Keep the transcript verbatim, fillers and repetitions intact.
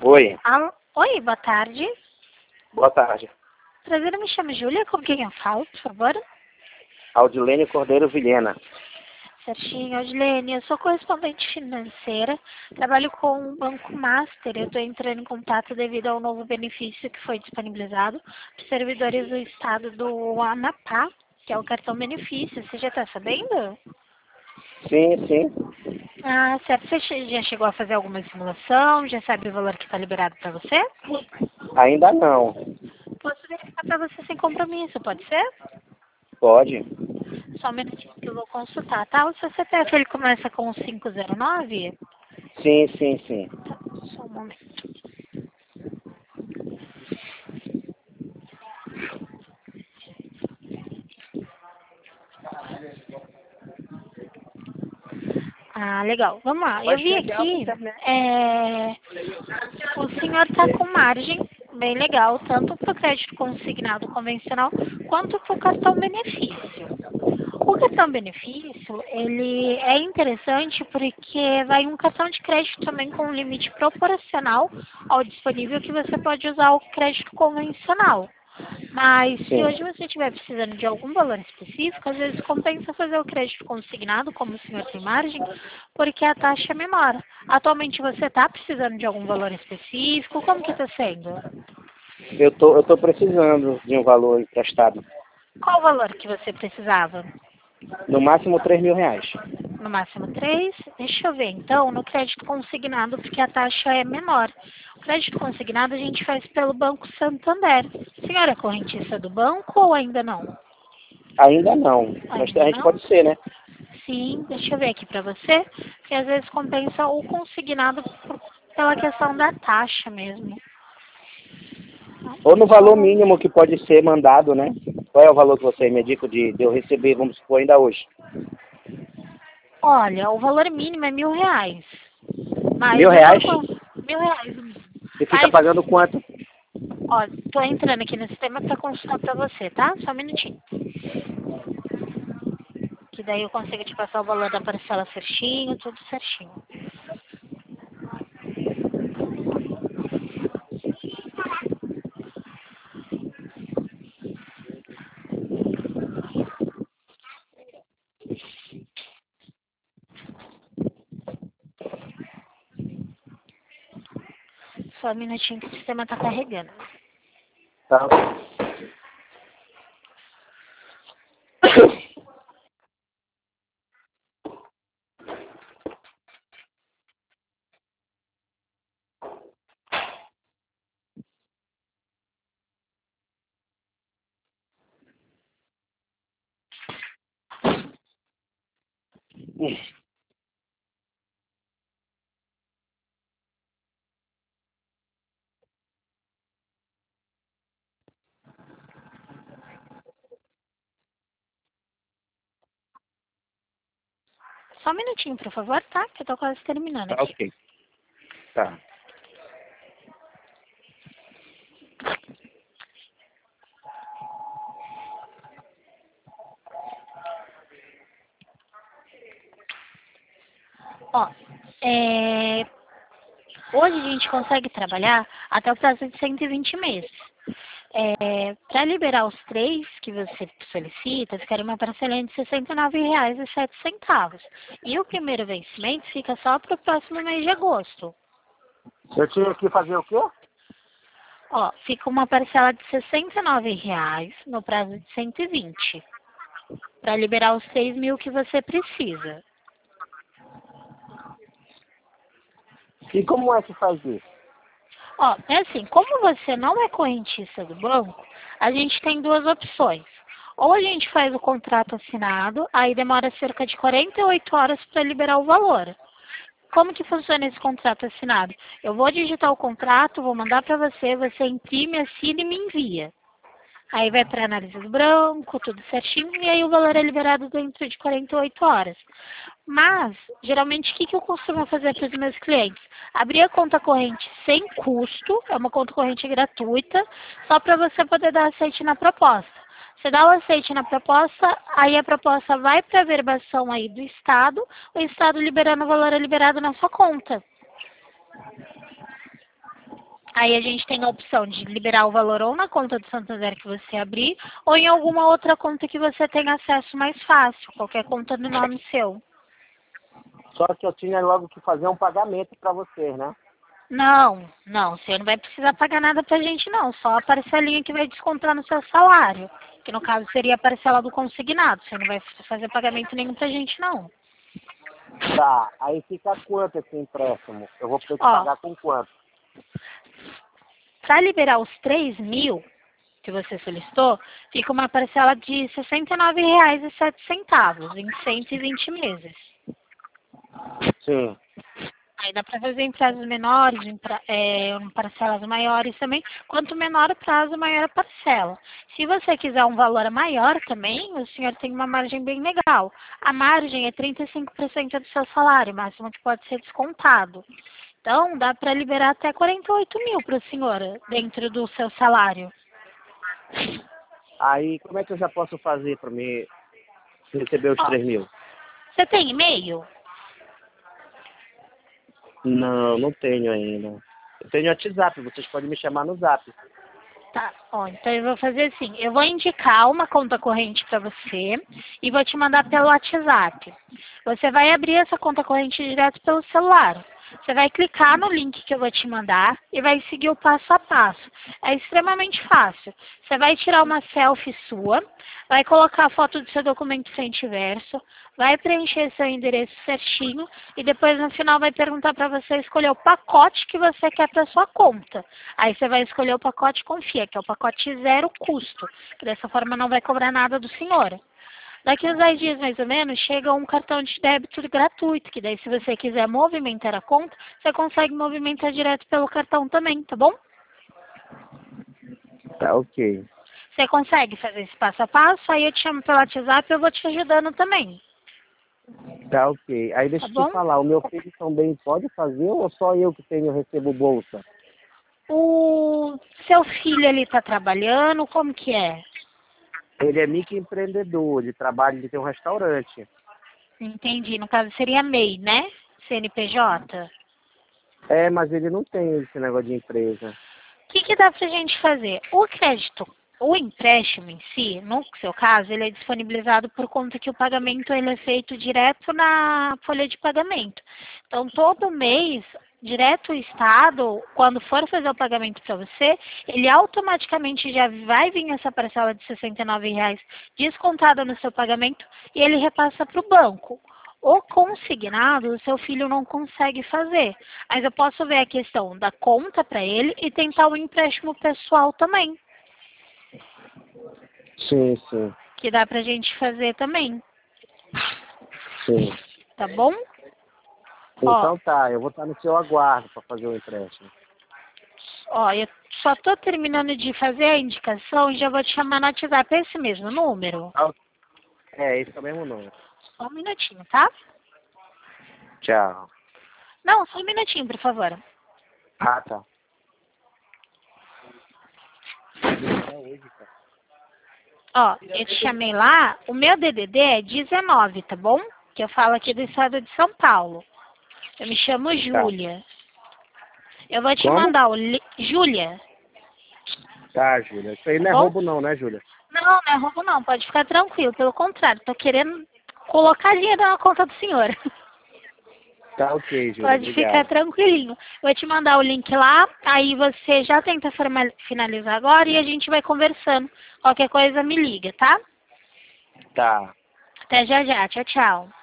Oi, Alô? Oi, boa tarde. boa tarde. Prazer, eu me chamo Júlia. Com quem eu falo, por favor? Audilene Cordeiro Vilhena. Certinho, Odilene. Eu sou correspondente financeira. Trabalho com o Banco Master. Eu estou entrando em contato devido ao novo benefício que foi disponibilizado para os servidores do estado do Amapá, que é o cartão benefício. Você já está sabendo? Sim, sim. Ah, certo. Você che- já chegou a fazer alguma simulação? Já sabe o valor que está liberado para você? Ainda não. Posso verificar para você sem compromisso, pode ser? Pode? Só um minutinho que eu vou consultar, tá? O seu C P F ele começa com cinco zero nove? Sim, sim, sim. Tá, só um momento. Ah, legal. Vamos lá. Eu vi aqui, é, o senhor está com margem bem legal, tanto para o crédito consignado convencional, quanto para o cartão benefício. O cartão benefício, ele é interessante porque vai um cartão de crédito também com um limite proporcional ao disponível que você pode usar o crédito convencional. Mas se Sim. hoje você estiver precisando de algum valor específico, às vezes compensa fazer o crédito consignado, como o senhor tem margem, porque a taxa é menor. Atualmente você está precisando de algum valor específico? Como que está sendo? Eu tô, eu tô precisando de um valor emprestado. Qual o valor que você precisava? No máximo três mil reais. No máximo três? Deixa eu ver então, no crédito consignado, porque a taxa é menor. O crédito consignado a gente faz pelo Banco Santander. A senhora é correntista do banco ou ainda não? Ainda não. Mas a Ainda gente não? pode ser, né? Sim, deixa eu ver aqui para você, que às vezes compensa o consignado por- pela questão da taxa mesmo. Ou no valor Só- mínimo que pode ser mandado, né? Qual é o valor que você me indica de, de eu receber, vamos supor, ainda hoje? Olha, o valor mínimo é mil reais. Mas Mil eu tô reais? com mil reais. o mínimo. E fica Mas, pagando quanto? ó, tô entrando aqui no sistema para consultar para você, tá? Só um minutinho. Que daí eu consigo te passar o valor da parcela certinho, tudo certinho. Só um minutinho que o sistema tá carregando. Tá. Só um minutinho, por favor, tá? Que eu tô quase terminando Tá, aqui. ok. Tá. Ó, é, hoje a gente consegue trabalhar até o prazo de cento e vinte meses. É, para liberar os três que você solicita, ficaria uma parcela de sessenta e nove reais e sete centavos. E o primeiro vencimento fica só para o próximo mês de agosto. Eu tinha que fazer o quê? Ó, fica uma parcela de sessenta e nove reais no prazo de cento e vinte para liberar os seis mil que você precisa. E como é que faz isso? Ó, é assim, como você não é correntista do banco, a gente tem duas opções. Ou a gente faz o contrato assinado, aí demora cerca de quarenta e oito horas para liberar o valor. Como que funciona esse contrato assinado? Eu vou digitar o contrato, vou mandar para você, você imprime, assina e me envia. Aí vai para análise do branco, tudo certinho, e aí o valor é liberado dentro de quarenta e oito horas. Mas, geralmente, o que, que eu costumo fazer para os meus clientes? Abrir a conta corrente sem custo, é uma conta corrente gratuita, só para você poder dar aceite na proposta. Você dá o aceite na proposta, aí a proposta vai para a verbação aí do Estado, o Estado liberando o valor é liberado na sua conta. Aí a gente tem a opção de liberar o valor ou na conta do Santander que você abrir, ou em alguma outra conta que você tenha acesso mais fácil, qualquer conta no nome seu. Só que eu tinha logo que fazer um pagamento para vocês, né? Não, não, você não vai precisar pagar nada pra gente não, só a parcelinha que vai descontar no seu salário, que no caso seria a parcela do consignado, você não vai fazer pagamento nenhum pra gente não. Tá, aí fica quanto esse empréstimo? Eu vou ter que Ó, pagar com quanto? para liberar os três mil que você solicitou, fica uma parcela de sessenta e nove reais e sete centavos em cento e vinte meses. Sim. Aí dá para fazer em prazos menores, em, pra, é, em parcelas maiores também. Quanto menor o prazo, maior a parcela. Se você quiser um valor maior também, o senhor tem uma margem bem legal. A margem é trinta e cinco por cento do seu salário, máximo que pode ser descontado. Então, dá para liberar até quarenta e oito mil para o senhor, dentro do seu salário. Aí, como é que eu já posso fazer para me receber os Ó, três mil? você tem e-mail? Não, não tenho ainda. Eu tenho WhatsApp, vocês podem me chamar no Zap. Tá, ó, então eu vou fazer assim, eu vou indicar uma conta corrente para você e vou te mandar pelo WhatsApp. Você vai abrir essa conta corrente direto pelo celular. Você vai clicar no link que eu vou te mandar e vai seguir o passo a passo. É extremamente fácil. Você vai tirar uma selfie sua, vai colocar a foto do seu documento frente e verso, vai preencher seu endereço certinho e depois no final vai perguntar para você escolher o pacote que você quer para sua conta. Aí você vai escolher o pacote Confia, que é o pacote zero custo, que dessa forma não vai cobrar nada do senhor. Daqui uns dez dias, mais ou menos, chega um cartão de débito gratuito, que daí se você quiser movimentar a conta, você consegue movimentar direto pelo cartão também, tá bom? Tá, ok. Você consegue fazer esse passo a passo, aí eu te chamo pelo WhatsApp e eu vou te ajudando também, Tá, ok. Aí deixa tá eu bom? te falar, o meu filho também pode fazer ou só eu que tenho recebo bolsa? O seu filho, ele tá trabalhando, como que é? Ele é microempreendedor, de trabalho, ele tem um restaurante. Entendi, no caso seria M E I, né? C N P J? É, mas ele não tem esse negócio de empresa. O que, que dá pra gente fazer? O crédito, o empréstimo em si, no seu caso, ele é disponibilizado por conta que o pagamento ele é feito direto na folha de pagamento. Então, todo mês, direto o Estado, quando for fazer o pagamento para você, ele automaticamente já vai vir essa parcela de sessenta e nove reais descontada no seu pagamento e ele repassa para o banco. O consignado, o seu filho não consegue fazer. Mas eu posso ver a questão da conta para ele e tentar o empréstimo pessoal também, Sim, sim, que dá pra gente fazer também, sim. tá bom? Então Ó, tá, eu vou estar no seu aguardo para fazer o empréstimo. ó, eu só tô terminando de fazer a indicação e já vou te chamar no WhatsApp, é esse mesmo número? Tá, ok. É, esse é o mesmo nome. Só um minutinho, tá? Tchau. Não, só um minutinho, por favor. Ah, tá. É hoje, cara. Ó, eu te chamei lá, o meu D D D é dezenove, tá bom? Que eu falo aqui do estado de São Paulo. Eu me chamo Júlia. Eu vou te Como? mandar o li... Júlia. Tá, Júlia. Isso aí não é Bom? roubo não, né, Júlia? Não, não é roubo não, pode ficar tranquilo. Pelo contrário, tô querendo colocar dinheiro na conta do senhor. Tá, ok, Júlia. Pode ficar Obrigado. tranquilinho. Vou te mandar o link lá, aí você já tenta forma- finalizar agora e a gente vai conversando. Qualquer coisa me liga, tá? Tá. Até já já. Tchau, tchau.